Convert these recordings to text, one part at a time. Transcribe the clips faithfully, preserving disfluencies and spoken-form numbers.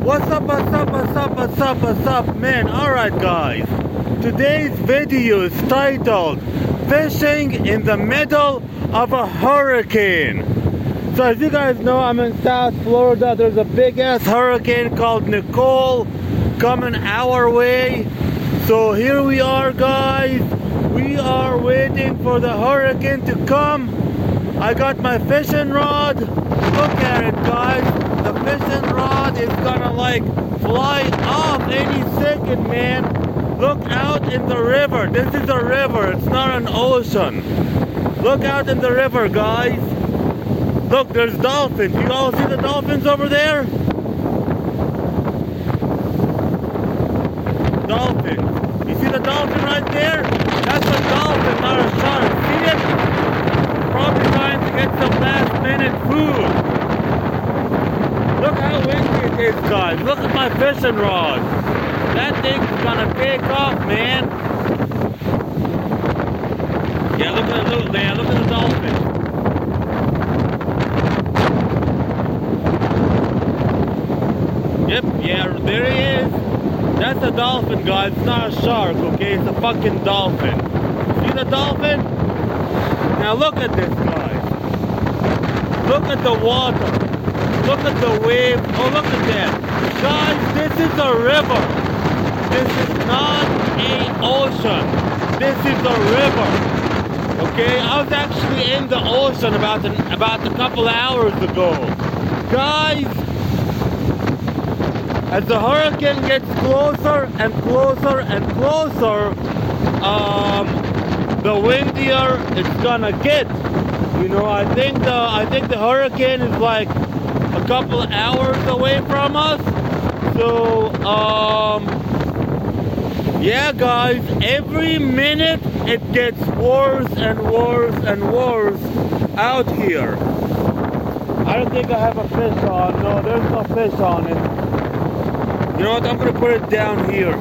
What's up, what's up, what's up, what's up, what's up, man? Alright, guys. Today's video is titled Fishing in the Middle of a Hurricane. So, as you guys know, I'm in South Florida. There's a big ass hurricane called Nicole coming our way. So, here we are, guys. We are waiting for the hurricane to come. I got my fishing rod. Look at it, guys. The fishing rod is gonna like fly off any second, man. Look out in the river. This is a river, it's not an ocean. Look out in the river, guys. Look, there's dolphins. You all see the dolphins over there? Dolphin. You see the dolphin right there? That's a dolphin, not a shark. See it? Probably trying to get some last minute food. Look how windy it is, guys. Look at my fishing rod. That thing's gonna take off, man. Yeah, look at the little man. Look at the dolphin. Yep, yeah, there he is. That's a dolphin, guys. It's not a shark, okay? It's a fucking dolphin. See the dolphin? Now look at this, guys. Look at the water. Look at the wave. Oh, look at that. Guys, this is a river. This is not an ocean. This is a river. Okay, I was actually in the ocean about, an, about a couple hours ago. Guys, as the hurricane gets closer and closer and closer, um, the windier it's gonna get. You know, I think the I think the hurricane is like a couple hours away from us. So, um, yeah, guys, every minute it gets worse and worse and worse out here. I don't think I have a fish on. No, there's no fish on it. You know what? I'm gonna put it down here.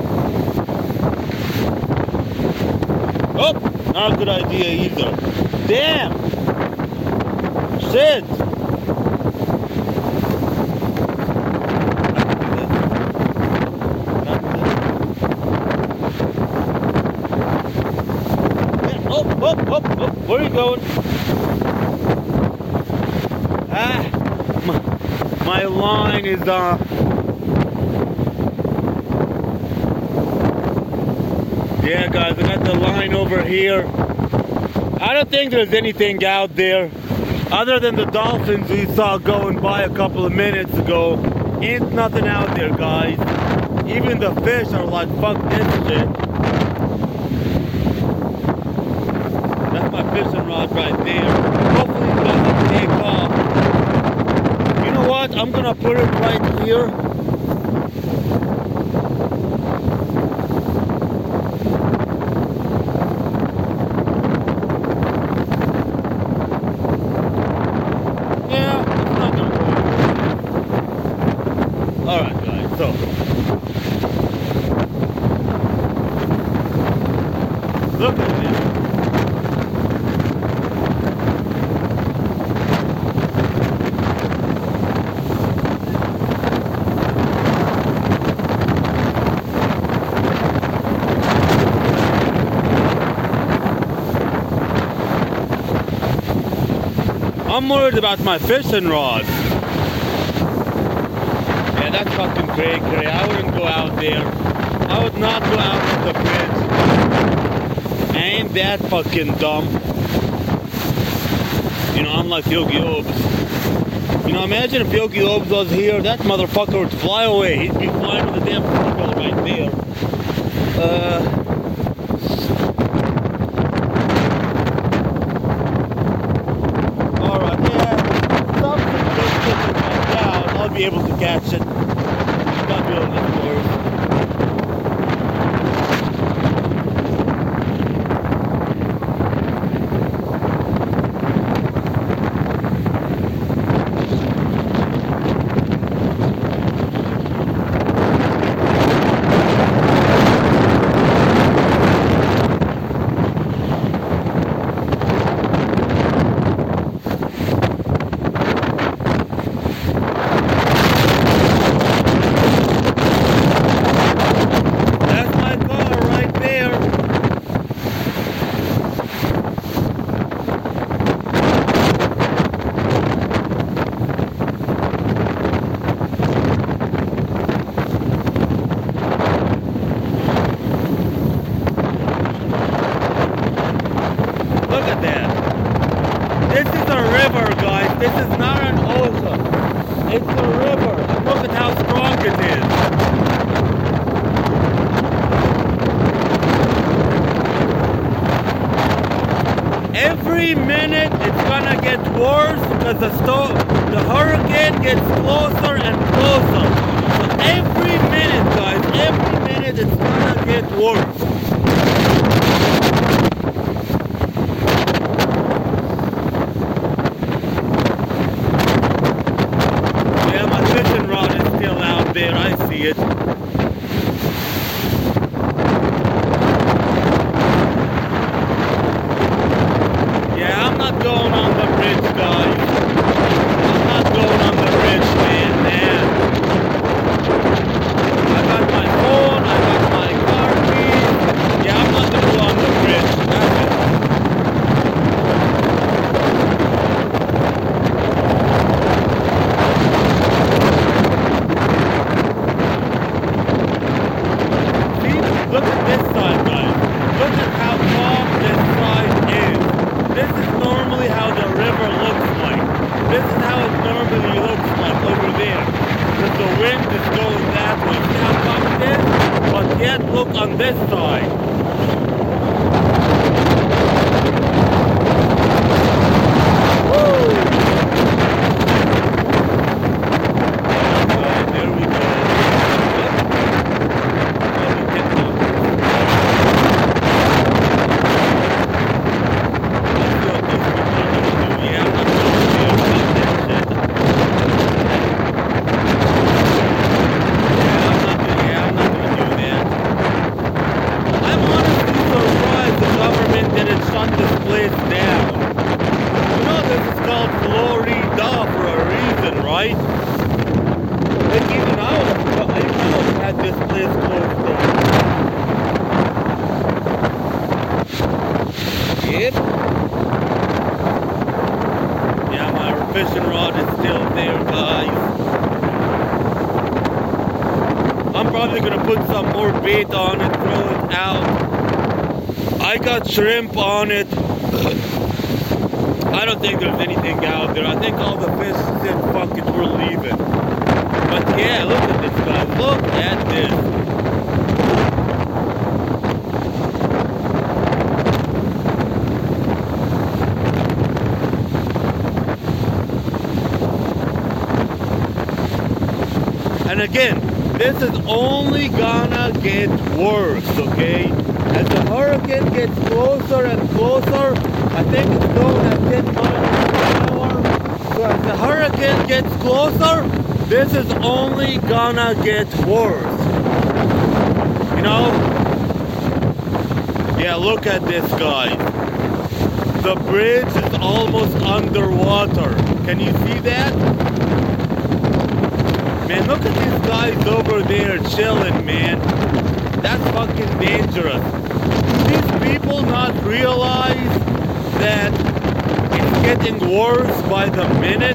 Oh, not a good idea either. Damn! Shit! Oh, oh, oh, where are you going? Ah, my, my line is, uh... yeah, guys, I got the line over here. I don't think there's anything out there other than the dolphins we saw going by a couple of minutes ago. Ain't nothing out there, guys. Even the fish are like, fuck this shit. Fishing rod right there. Hopefully it doesn't take off. You know what? I'm gonna put it right here. Yeah, it's not gonna go. Alright, guys, so look at this. I'm worried about my fishing rod. Yeah, that's fucking cray cray. I wouldn't go out there. I would not go out on the bridge. I ain't that fucking dumb. You know, I'm like Yogi Obes. You know, imagine if Yogi Obes was here, that motherfucker would fly away. He'd be flying with the damn propeller right there. Uh... be able to catch it. Not doing it for us. river. And look at how strong it is. Every minute it's gonna get worse because the sto- the hurricane gets closer and closer. So every minute, guys, every minute it's gonna get worse. Yeah, my fishing rod is still out there. I see it. Going on the bridge, guys. I'm not going on the bridge, man, man. I got my phone, I got my car keys. Yeah, I'm not gonna go on the bridge. That's it. See, look at this side, guys. Look at how long this side is. This is normally how the river looks like. This is how it normally looks like over there. Because the wind is going that way. See how tough it is? But yet look on this side. Woo! Okay, there we go. Yeah, my fishing rod is still there, guys. I'm probably gonna put some more bait on it, throw it out. I got shrimp on it. I don't think there's anything out there. I think all the fish said, fuck it, we're leaving. But yeah, look at this, guys. Look at this. And again, this is only gonna get worse, okay? As the hurricane gets closer and closer, I think it's going at ten miles per hour. So as the hurricane gets closer, this is only gonna get worse. You know? Yeah, look at this, guys. The bridge is almost underwater. Can you see that? Man, look at these guys over there chilling, man. That's fucking dangerous. These people not realize that it's getting worse by the minute?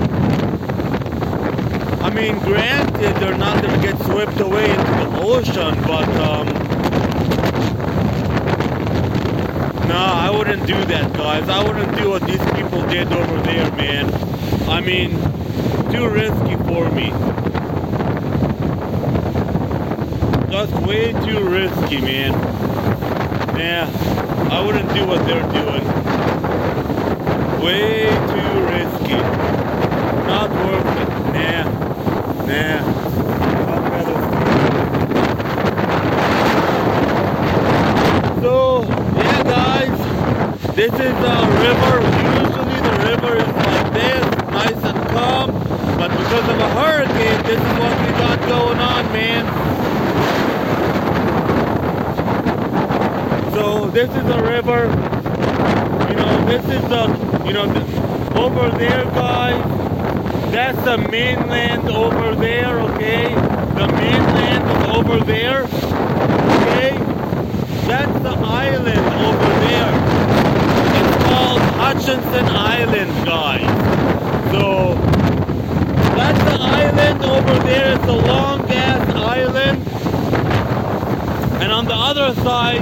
I mean, granted, they're not gonna get swept away into the ocean, but, um... nah, I wouldn't do that, guys. I wouldn't do what these people did over there, man. I mean, too risky for me. Just way too risky, man. Yeah, I wouldn't do what they're doing. Way too risky. Not worth it. Nah. Nah. So, yeah, guys. This is the river. Usually the river is like this, nice and calm. But because of a hurricane, this is what we got going on, man. So this is a river, you know, this is the, you know, this, over there, guys, that's the mainland over there, okay? The mainland is over there, okay? That's the island over there. It's called Hutchinson Island, guys. So, that's the island over there. It's a long-ass island. And on the other side,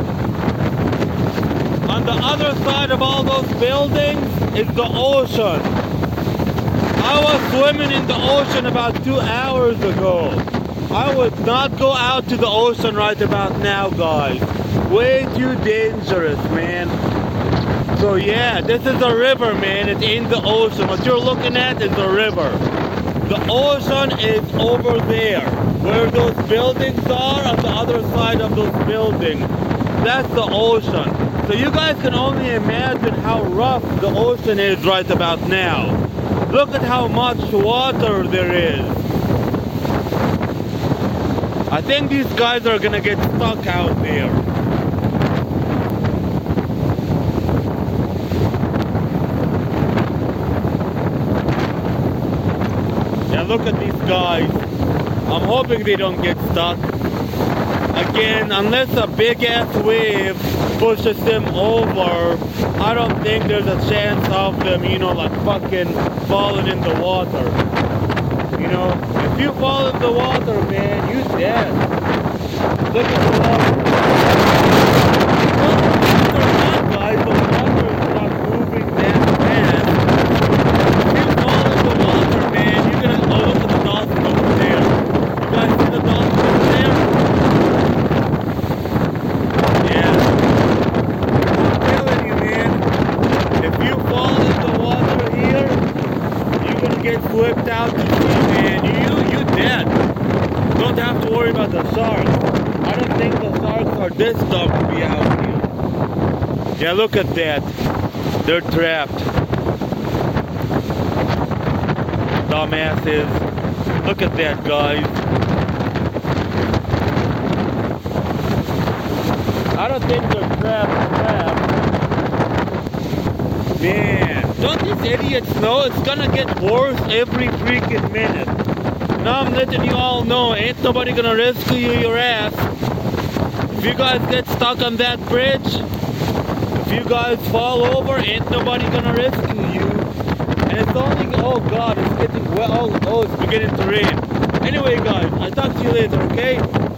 on the other side of all those buildings is the ocean. I was swimming in the ocean about two hours ago. I would not go out to the ocean right about now, guys. Way too dangerous, man. So yeah, this is a river, man. It's in the ocean. What you're looking at is a river. The ocean is over there, where those buildings are on the other side of those buildings. That's the ocean. So you guys can only imagine how rough the ocean is right about now. Look at how much water there is. I think these guys are gonna get stuck out there. Yeah, look at these guys. I'm hoping they don't get stuck. Again, unless a big ass wave pushes them over, I don't think there's a chance of them, you know, like fucking falling in the water. You know, if you fall in the water, man, you dead. Look at the water. Well, guys, the water is not moving that fast. If you fall in the water, man, you're gonna, oh, look at the dolphin over there. You guys see the dolphin over there? Yeah. I'm telling you, man, if you fall in the water here, you're gonna get whipped out to sea, man. You, you dead. Don't have to worry about the sharks. I don't think the sharks are this dumb to be out here. Yeah, look at that. They're trapped. Dumbasses. Look at that, guys. I don't think they're trapped, trapped. Man, don't these idiots know it's gonna get worse every freaking minute? Now I'm letting you all know, ain't nobody gonna rescue you your ass. If you guys get stuck on that bridge, if you guys fall over, ain't nobody gonna rescue you. And it's only, oh god, it's getting, well, oh, oh, it's beginning to rain. Anyway guys, I'll talk to you later, okay?